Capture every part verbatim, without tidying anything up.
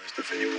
Este Filipo.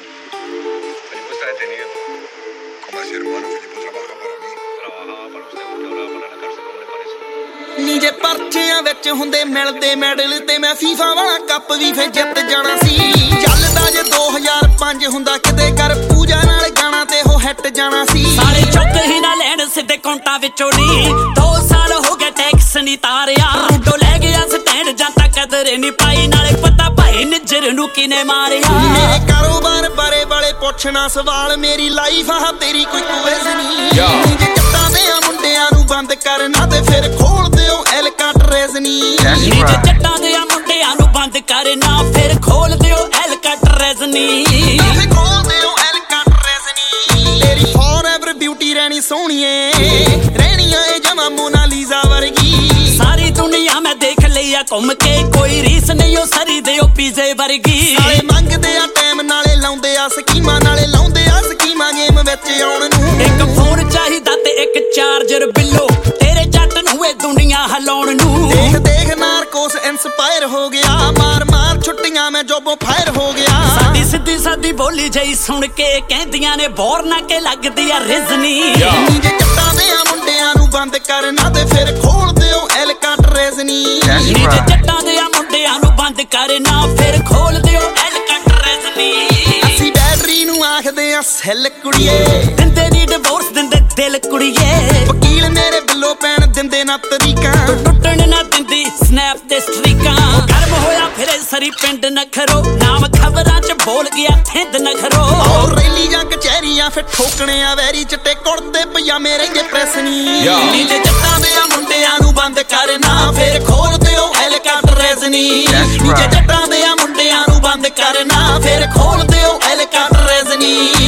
Filipo está detenido. ¿Cómo así, hermano? Filipo trabaja para mí. Trabajaba para usted porque hablaba para la cárcel, ¿cómo le parece? ਨੀ ਜੇ ਪਰਚਿਆਂ ਵਿੱਚ ਹੁੰਦੇ ਮਿਲਦੇ medal ਤੇ ਮੈਂ FIFA ਵਾਲਾ cup ਵੀ ਫੇ ਜਿੱਤ ਜਾਣਾ ਸੀ। ਚੱਲਦਾ ਜੇ ਦੋ ਹਜ਼ਾਰ ਪੰਜ ਹੁੰਦਾ ਕਿਤੇ ਕਰ ਪੂਜਾ ਨਾਲ ਗਾਣਾ ਤੇ ਉਹ ਹਿੱਟ ਜਾਣਾ ਸੀ। ਸਾਲੇ ਚੁੱਕ ਹੀ ਨਾ ਲੈਣ ਸਿੱਧੇ ਕਾਉਂਟਾਂ ਵਿੱਚੋਂ ਨੀ ਦੋ ਸਾਲ ਹੋ ਗਏ ਟੈਕਸ ਨਹੀਂ ਤਾਰਿਆ ਰੂਡੋ ਲੈ ਗਿਆ ਸਟੈਂਡ ਜਾਂ ਤਾਂ ਕਦਰ ਨਹੀਂ ਪਾਈ ਨਾਲੇ ਪਤਾ ਭਾਈ ਨਿੱਜਰ ਨੂੰ ਕਿਨੇ ਮਾਰਿਆ। ਮੇਰੇ ਕਾਰੋਬਾਰ ਬਾਰੇ ਵਾਲੇ ਪੁੱਛਣਾ ਸਵਾਲ ਮੇਰੀ ਲਾਈਫ ਆ ਤੇਰੀ ਕੋਈ ਕੁਇਜ਼ ਨਹੀਂ। ਜੇ ਜੱਟਾਂ ਦੇ ਮੁੰਡਿਆਂ ਨੂੰ ਬੰਦ ਕਰਨਾ ਤੇ ਫਿਰ ਖੋਲ ਦਿਓ ਐਲਕਾ ਟਰੇਜ਼ਨੀ। ਨੀ ਜੇ ਜੱਟਾਂ ਦੇ ਮੁੰਡਿਆਂ ਨੂੰ ਬੰਦ ਕਰਨਾ ਫਿਰ ਖੋਲ ਦਿਓ ਐਲਕਾ ਟਰੇਜ਼ਨੀ। ਖੋਲ ਦਿਓ ਐਲਕਾ ਟਰੇਜ਼ਨੀ। ਤੇਰੀ ਫੋਰਐਵਰ ਬਿਊਟੀ ਰਹਿਣੀ ਸੋਹਣੀਏ ਰਹਿਣੀ ਏ ਜਮਾ ਮੋਨਾਲੀਜ਼ਾ ਵਰਗੀ। ਸਾਰੀ ਦੁਨੀਆ ਮੈਂ ਦੇਖ ਲਈ ਆ ਘੁੰਮ ਕੇ ਕੋਈ ਰੀਸ ਨਹੀਂ ਉਹ ਸਰੀ ਦੇ ਉਹ ਪੀਜ਼ੇ ਵਰਗੀ। ਸਾਲੇ ਮੰਗਦੇ ਆ ਟਾਈਮ ਨਾਲੇ ਲਾਉਂਦੇ ਆ ਸਕੀਮਾਂ ਨਾਲੇ ਲਾਉਂਦੇ ਆ ਸਕੀਮਾਂ ਗੇਮ ਵਿੱਚ ਆਉਣ ਨੂੰ। ਇੱਕ ਫੋਨ ਚਾਹੀਦਾ ਤੇ ਇੱਕ ਚਾਰਜਰ ਬਿੱਲੋ ਤੇਰੇ ਜੱਟ ਨੂੰ ਇਹ ਦੁਨੀਆ ਹਿਲਾਉਣ ਨੂੰ। ਦੇਖ ਦੇਖ ਨਾਰਕੋਸ ਇਨਸਪਾਇਰ ਹੋ ਗਿਆ ਮਾਰ ਮਾਰ ਛੁੱਟੀਆਂ ਮੈਂ ਜੋਬੋਂ ਫਾਇਰ ਹੋ ਗਿਆ। ਸਾਡੀ ਸਿੱਧੀ ਸਾਦੀ ਬੋਲੀ ਜਈ ਸੁਣ ਕੇ ਕਹਿੰਦੀਆਂ ਨੇ ਬੋਰ ਨਾ ਕੇ ਲੱਗਦੀ ਆ ਰਿਜ਼ਨੀ। ਨੀ ਜੇ ਜੱਟਾਂ ਦੇ ਮੁੰਡਿਆਂ ਨੂੰ ਬੰਦ ਕਰਨਾ ਤੇ ਫਿਰ ਖੋਲ ਦਿਓ ਐਲਕਾ ਟਰੇਜ਼ਨੀ। ਨੀ ਜੇ ਜੱਟਾਂ ਦੇ ਮੁੰਡਿਆਂ ਨੂੰ ਬੰਦ ਕਰਨਾ ਫਿਰ ਖੋਲ ਦਿਓ ਐਲਕਾ ਟਰੇਜ਼ਨੀ। ਅਸੀਂ ਬੈਟਰੀ ਨੂੰ ਆਖਦੇ ਆ ਸੈੱਲ ਕੁੜੀਏ ਦਿੰਦੇ ਨੀ ਡਿਵੋਰਸ ਦਿੰਦੇ ਦਿਲ ਕੁੜੀਏ। ਵਕੀਲ ਮੇਰੇ ਬਿੱਲੋ ਪੈਣ ਦਿੰਦੇ ਨਾ ਤਰੀਕਾਂ ਟੁੱਟਣ ਨਾ ਦਿੰਦੀ ਸਨੈਪ ਤੇ ਸਟ੍ਰੀਕਾਂ। ਗਰਮ ਹੋਇਆ ਫਿਰੇ ਸਰੀ ਪਿੰਡ ਨਖਰੋ ਨਾਮ ਖਬਰਾਂ ਚ ਬੋਲ ਗਿਆ ਥਿੰਦ ਨਖਰੋ। ਉਹ ਰੈਲੀ ਜਾਂ ਕਚਹਿਰੀਆਂ ਫਿਰ ਠੋਕਣੇ ਆ ਵੈਰੀ ਚਿੱਟੇ ਕੁੜਤੇ ਪਜਾਮੇ ਰਹਿੰਦੇ ਪ੍ਰੈਸ ਨਹੀਂ। ਨੀ ਜੇ ਜੱਟਾਂ ਦੇ ਮੁੰਡਿਆਂ ਨੂੰ ਬੰਦ ਕਰਨਾ ਫਿਰ ਖੋਲ ਦਿਓ ਐਲਕਾ ਟਰੇਜ਼ਨੀ। ਨੀ ਜੇ ਜੱਟਾਂ ਦੇ ਮੁੰਡਿਆਂ ਨੂੰ ਬੰਦ ਕਰਨਾ ਫਿਰ ਖੋਲ ਦਿਓ ਐਲਕਾ ਟਰੇਜ਼ਨੀ।